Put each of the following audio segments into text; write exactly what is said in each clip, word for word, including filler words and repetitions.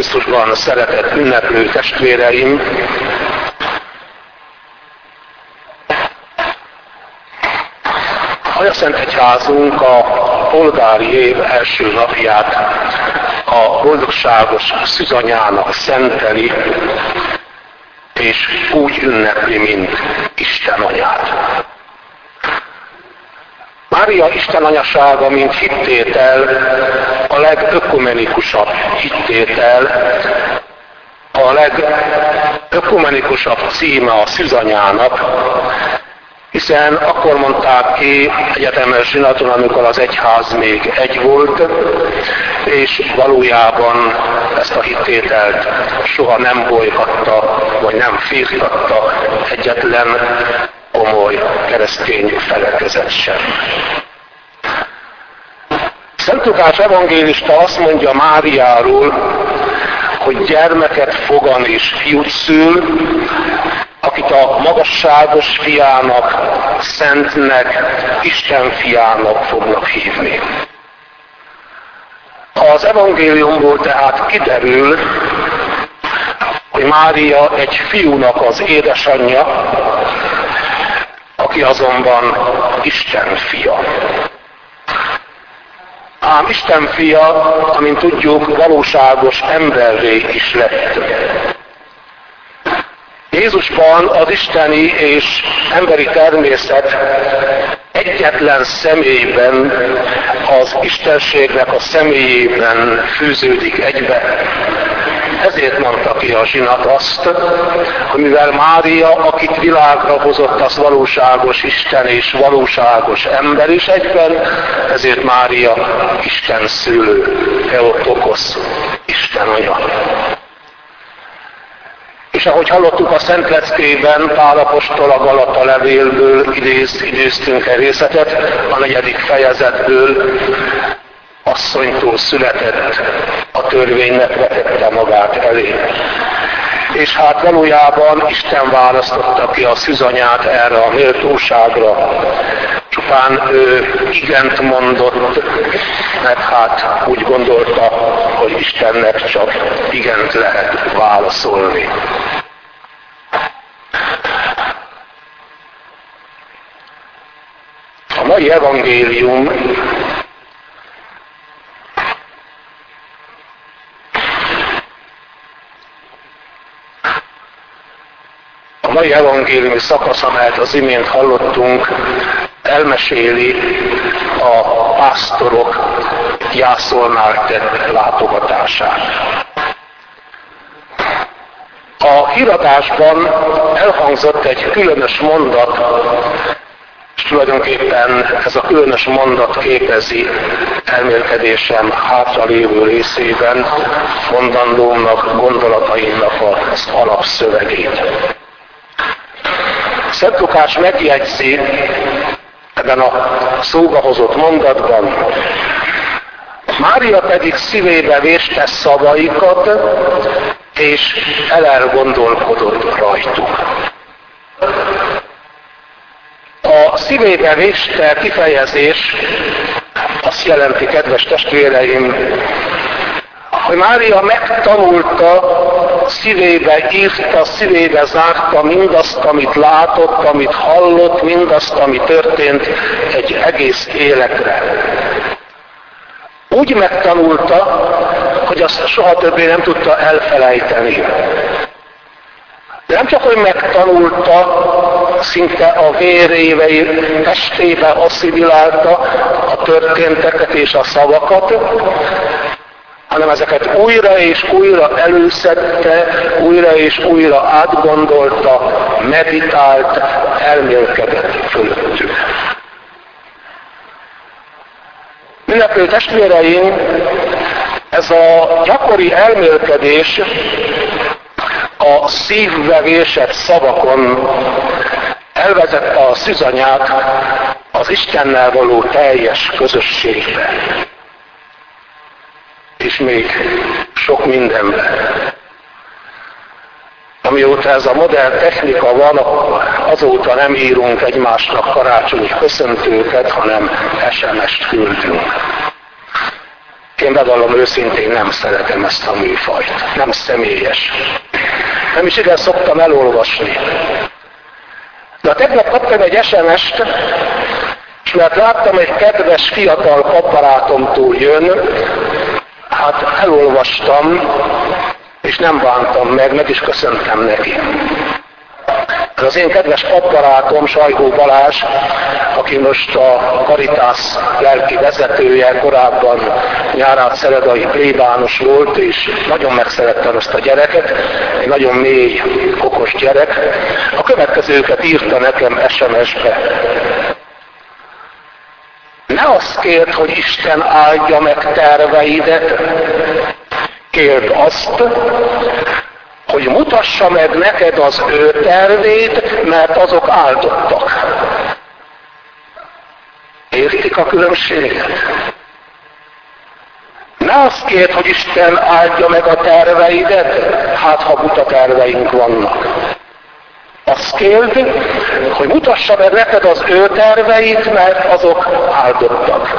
Krisztusban szeretett ünneplő testvéreim, a Szent Egyházunk a polgári év első napját a boldogságos szűzanyának szenteli, és úgy ünnepli, mint Isten anyát. Mária Isten anyasága, mint hittétel, a legökumenikusabb hittétel, a legökumenikusabb címe a szűzanyának, hiszen akkor mondták ki egyetemes zsinaton, amikor az egyház még egy volt, és valójában ezt a hittételt soha nem bolygatta, vagy nem firtatta egyetlen komoly keresztény felekezet sem. Szent Lukács evangélista azt mondja Máriáról, hogy gyermeket fogan és fiút szül, akit a magasságos fiának, szentnek, Isten fiának fognak hívni. Az evangéliumból tehát kiderül, hogy Mária egy fiúnak az édesanyja, aki azonban Isten fia. Ám Isten fia, amint tudjuk, valóságos emberré is lett. Jézusban az isteni és emberi természet egyetlen személyben, az istenségnek a személyében fűződik egybe. Ezért mondta ki a zsinat azt, hogy mivel Mária, akit világra hozott, az valóságos Isten és valóságos ember is egyben, ezért Mária Isten szülő, Theotokosz, Isten anya. És ahogy hallottuk a Szent Leckében, Pál apostol a Galata levélből idéz, idéztünk egy részletet, a negyedik fejezetből, asszonytól született, a törvénynek vetette magát elé. És hát valójában Isten választotta ki a szűzanyát erre a méltóságra. Csupán ő igent mondott, mert hát úgy gondolta, hogy Istennek csak igent lehet válaszolni. A mai evangélium A mai evangéliumi szakasz, amelyet az imént hallottunk, elmeséli a pásztorok Jászolnál tett látogatását. A híradásban elhangzott egy különös mondat, és tulajdonképpen ez a különös mondat képezi elmélkedésem hátralévő részében mondandómnak, gondolataimnak az alapszövegét. Szent Lukács megjegyzi ebben a szóba hozott mondatban, Mária pedig szívébe véste szavaikat, és elelgondolkodott rajtuk. A szívébe véste kifejezés azt jelenti, kedves testvéreim, hogy Mária megtanulta, szívébe írta, szívébe zárta mindazt, amit látott, amit hallott, mindazt, ami történt egy egész életre. Úgy megtanulta, hogy azt soha többé nem tudta elfelejteni. De nem csak, hogy megtanulta, szinte a vérébe, testébe asszimilálta a történteket és a szavakat, hanem ezeket újra és újra előszedte, újra és újra átgondolta, meditált, elmélkedett fölöttük. Ünneplő testvéreim, ez a gyakori elmélkedés a szívbe vésett szavakon elvezette a szűzanyát az Istennel való teljes közösségbe. És még sok mindenben. Amióta ez a modern technika van, azóta nem írunk egymásnak karácsonyi köszöntőket, hanem es em es-t küldünk. Én bevallom őszintén, nem szeretem ezt a műfajt. Nem személyes. Nem is igen szoktam elolvasni. De tegnap kaptam egy es em est, és mert láttam, egy kedves fiatal paparátomtól jön, hát elolvastam, és nem bántam meg, meg is köszöntem neki. Ez az én kedves paparátom, Sajgó Balázs, aki most a Caritas lelki vezetője, korábban nyárát-szeredai plébános volt, és nagyon megszerettem ezt a gyereket, egy nagyon mély, okos gyerek. A következőket írta nekem es em es-be. Ne azt kérd, hogy Isten áldja meg terveidet, kérd azt, hogy mutassa meg neked az ő tervét, mert azok áldottak. Értik a különbséget? Ne azt kérd, hogy Isten áldja meg a terveidet, hát ha buta terveink vannak. Azt kérd, hogy mutassa meg neked az ő terveit, mert azok áldottak.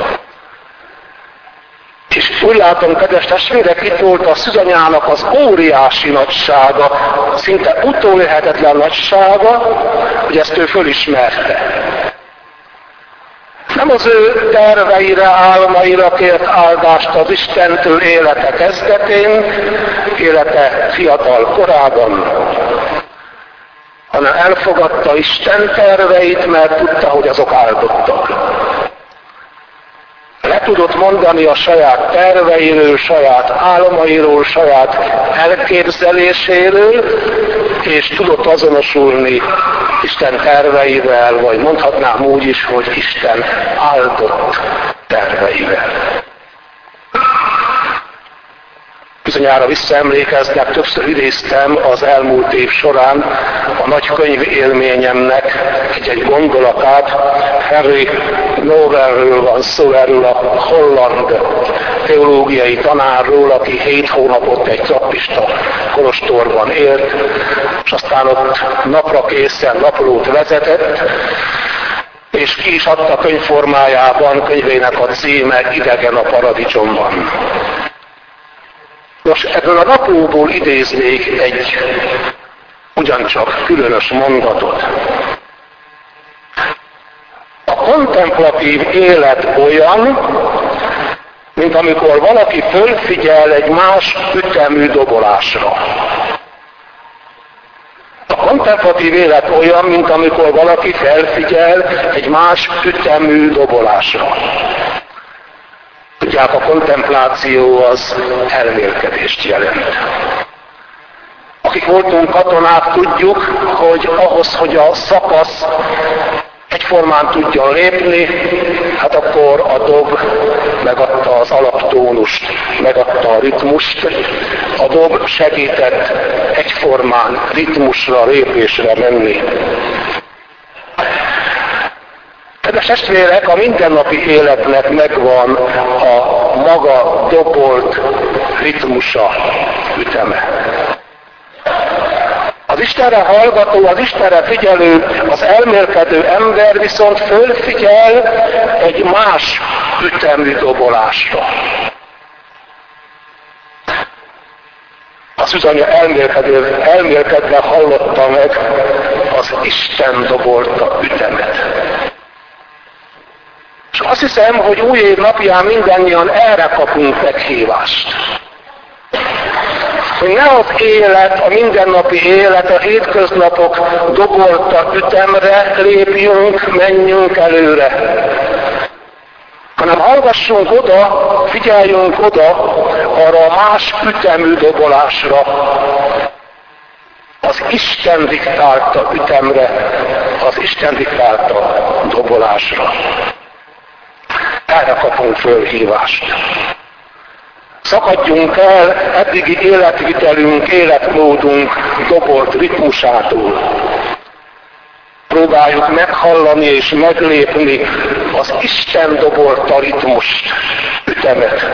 És úgy látom, kedves testvérek, itt volt a szűzanyának az óriási nagysága, szinte utolérhetetlen nagysága, hogy ezt ő fölismerte. Nem az ő terveire, álmaira kért áldást az Istentől élete kezdetén, élete fiatal korában, hanem elfogadta Isten terveit, mert tudta, hogy azok áldottak. Le tudott mondani a saját terveiről, saját álmairól, saját elképzeléséről, és tudott azonosulni Isten terveivel, vagy mondhatnám úgy is, hogy Isten áldott terveivel. Bizonyára visszaemlékeznek, többször idéztem az elmúlt év során a nagy könyv élményemnek egy-egy gondolatát. Henry Nouwenről van szó, erről a holland teológiai tanárról, aki hét hónapot egy trappista kolostorban élt, és aztán ott napra készen naplót vezetett, és ki is adta könyvformájában, könyvének a címe Idegen a paradicsomban. Nos, ebből a naplóból idéznék egy ugyancsak különös mondatot. A kontemplatív élet olyan, mint amikor valaki fölfigyel egy más ütemű dobolásra. A kontemplatív élet olyan, mint amikor valaki felfigyel egy más ütemű dobolásra. Tudják, a kontempláció az elmélkedést jelent. Akik voltunk katonák, tudjuk, hogy ahhoz, hogy a szakasz egyformán tudjon lépni, hát akkor a dob megadta az alaptónust, megadta a ritmust, a dob segített egyformán ritmusra, lépésre menni. Kedves testvérek, a mindennapi életnek megvan a maga dobolt ritmusa, üteme. Az Istenre hallgató, az Istenre figyelő, az elmélkedő ember viszont fölfigyel egy más ütemű dobolásra. A szűzanya elmélkedő, elmélkedve hallotta meg az Isten dobolta ütemet. És azt hiszem, hogy új év napján mindannyian erre kapunk meghívást. Hogy ne az élet, a mindennapi élet, a hétköznapok dobolta ütemre lépjünk, menjünk előre. Hanem hallgassunk oda, figyeljünk oda arra a más ütemű dobolásra. Az Isten diktálta ütemre, az Isten diktálta dobolásra. Erre kapunk fölhívást. Szakadjunk el eddigi életvitelünk, életmódunk dobolt ritmusától. Próbáljuk meghallani és meglépni az Isten dobolta ritmust, ütemet.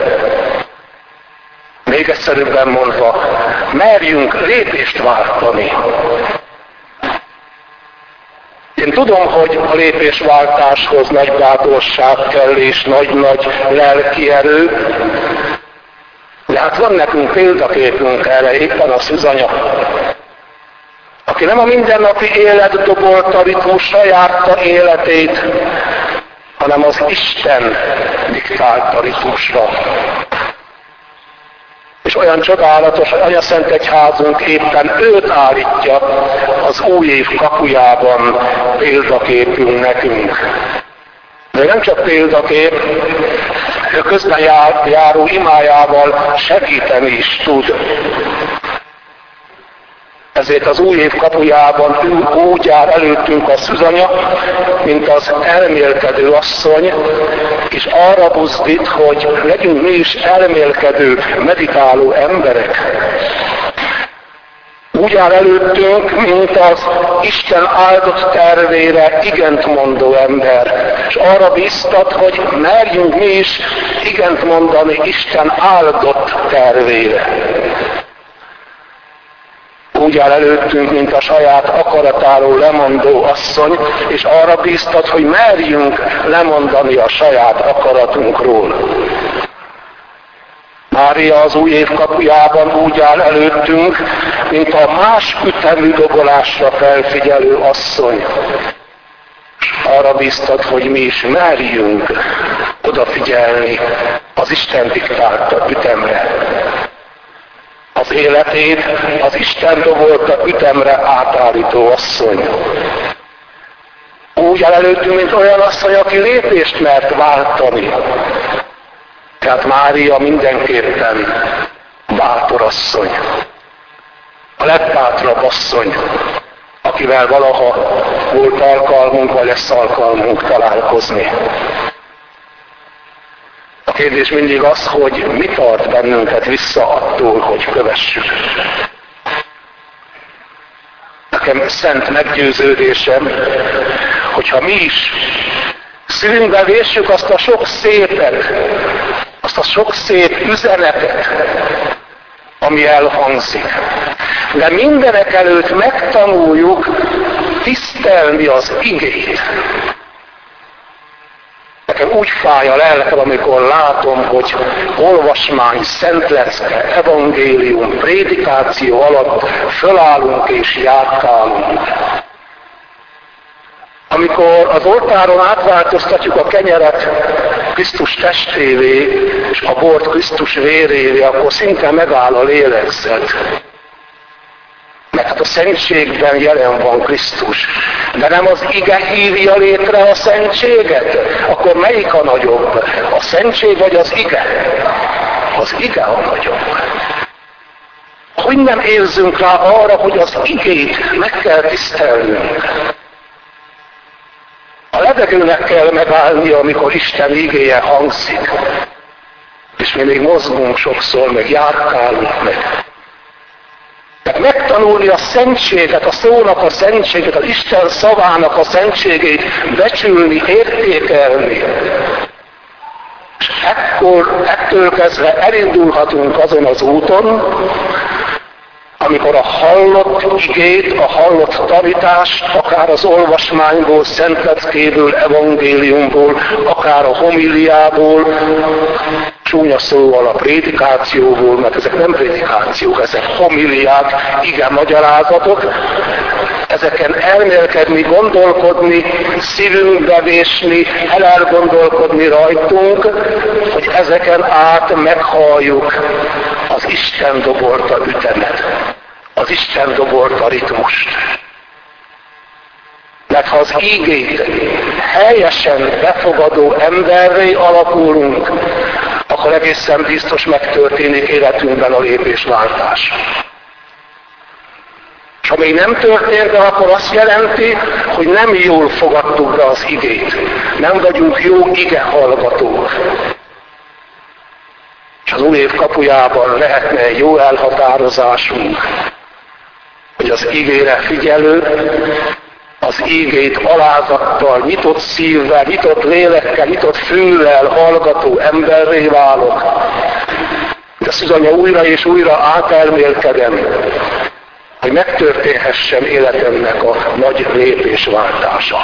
Még egyszerűbben mondva, merjünk lépést váltani. Én tudom, hogy a lépésváltáshoz nagy bátorság kell és nagy-nagy lelki erő, de hát van nekünk példaképünk erre, éppen a Szűzanya, aki nem a mindennapi élet dobolta ritmusra járta életét, hanem az Isten diktálta ritmusra. És olyan csodálatos, hogy Anyaszentegyházunk éppen őt állítja az új év kapujában példaképünk nekünk. De nem csak példakép, ő közben jár, járó imájával segíteni is tud. Ezért az új év kapujában úgy jár előttünk a Szűzanya, mint az elmélkedő asszony, és arra buzdít, hogy legyünk mi is elmélkedő, meditáló emberek. Úgy áll előttünk, mint az Isten áldott tervére igent mondó ember. És arra bíztat, hogy merjünk mi is igent mondani Isten áldott tervére. Úgy áll előttünk, mint a saját akaratáról lemondó asszony, és arra bíztat, hogy merjünk lemondani a saját akaratunkról. Mária az új év kapujában úgy áll előttünk, mint a más ütemű dobolásra felfigyelő asszony. És arra bíztat, hogy mi is merjünk odafigyelni az Isten diktálta ütemre. Az életét az Isten dobolta ütemre átállító asszony. Úgy áll előttünk, mint olyan asszony, aki lépést mert váltani. Tehát Mária mindenképpen bátor asszony. A legbátrabb asszony, akivel valaha volt alkalmunk, vagy lesz alkalmunk találkozni. A kérdés mindig az, hogy mi tart bennünket vissza attól, hogy kövessük. Nekem szent meggyőződésem, hogyha mi is szívünkbe véssük azt a sok szépet, azt a sok szép üzenetet, ami elhangzik, de mindenek előtt megtanuljuk tisztelni az igét. Nekem úgy fáj a lelkem, amikor látom, hogy olvasmány, szentlecke, evangélium, prédikáció alatt fölállunk és járkálunk. Amikor az oltáron átváltoztatjuk a kenyeret Krisztus testévé, és a bort Krisztus vérévé, akkor szinte megáll a lélegzet. Mert hát a szentségben jelen van Krisztus. De nem az ige hívja létre a szentséget? Akkor melyik a nagyobb? A szentség vagy az ige? Az ige a nagyobb. Hogy nem érzünk rá arra, hogy az igét meg kell tisztelnünk? A levegőnek kell megállnia, amikor Isten igéje hangzik. És mi még mozgunk sokszor, meg járkálunk meg. Tehát megtanulni a szentséget, a szónak a szentséget, az Isten szavának a szentségét, becsülni, értékelni. És ekkor, ettől kezdve elindulhatunk azon az úton, amikor a hallott igét, a hallott tanítást, akár az olvasmányból, szentleckéből, evangéliumból, akár a homiliából, csúnya szóval a prédikációból, mert ezek nem prédikációk, ezek homiliák, igen magyarázatok, ezeken elmélkedni, gondolkodni, szívünkbe vésni, elgondolkodni rajtunk, hogy ezeken át meghalljuk az Isten dobolta ütemet, az Isten dobolta ritmust. Mert ha az ígét helyesen befogadó emberré alakulunk, akkor egészen biztos megtörténik életünkben a lépésváltás. És ha még nem történt, de akkor azt jelenti, hogy nem jól fogadtuk be az igét. Nem vagyunk jó ige hallgatók. És az új év kapujában lehetne egy jó elhatározásunk, hogy az igére figyelő, az ígét alázattal, nyitott szívvel, nyitott lélekkel, nyitott füllel hallgató emberré válok. De Szűzanya újra és újra átelmélkedem, hogy megtörténhessen életemnek a nagy lépésváltása.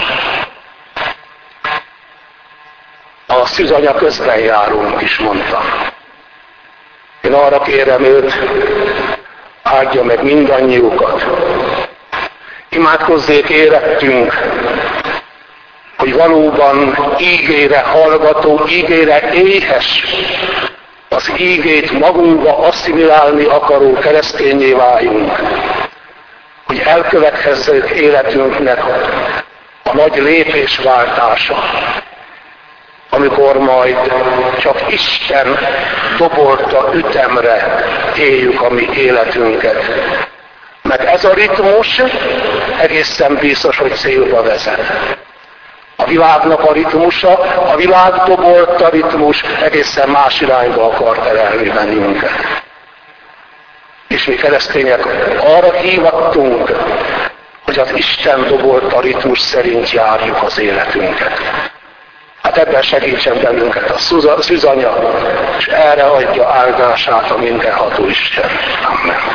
A szűzanya közben járunk is, mondta. Én arra kérem őt, áldja meg mindannyiukat. Imádkozzék érettünk, hogy valóban ígére hallgató, ígére éhes, az ígét magunkba asszimilálni akaró keresztényé váljunk, hogy elkövetkezzék életünknek a nagy lépésváltása, amikor majd csak Isten dobolta ütemre éljük a mi életünket. Mert ez a ritmus egészen biztos, hogy célba vezet. A világnak a ritmusa, a világ dobolta ritmus egészen más irányba akar terelni bennünket. És mi keresztények arra hívattunk, hogy az Isten dobolta ritmus szerint járjuk az életünket. Hát ebben segítsen bennünket a szűzanya, és erre adja áldását a mindenható Isten. Amen.